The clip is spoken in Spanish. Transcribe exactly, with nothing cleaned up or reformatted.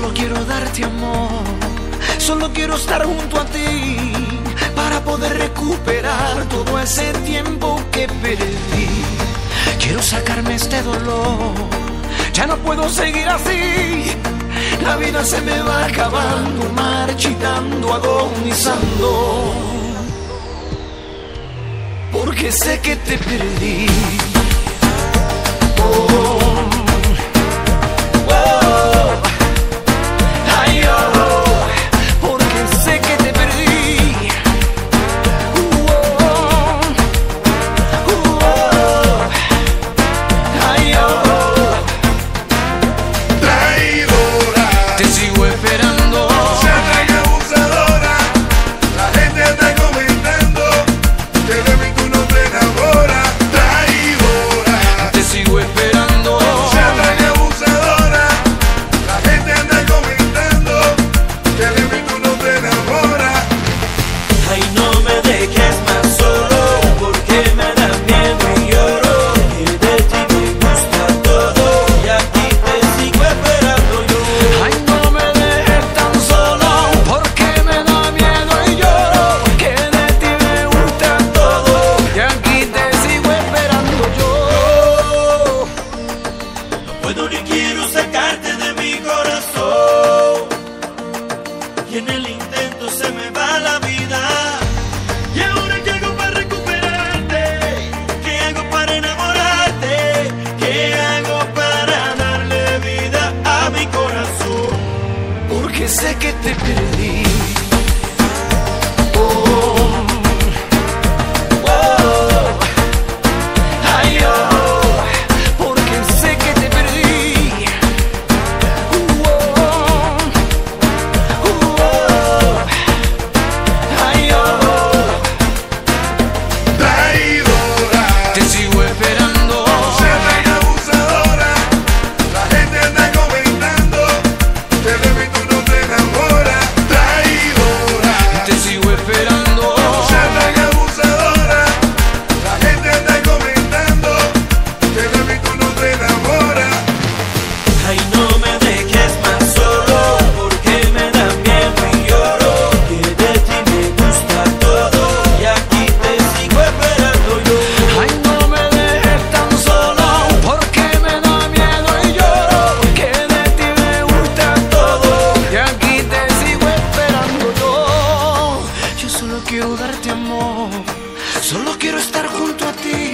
Solo quiero darte amor, solo quiero estar junto a ti para poder recuperar todo ese tiempo que perdí. Quiero sacarme este dolor, ya no puedo seguir así. La vida se me va acabando, marchitando, agonizando, porque sé que te perdí. Oh. En el intento se me va la vida. ¿Y ahora qué hago para recuperarte? ¿Qué hago para enamorarte? ¿Qué hago para darle vida a mi corazón? Porque sé que te perdí. Quiero darte amor, solo quiero estar junto a ti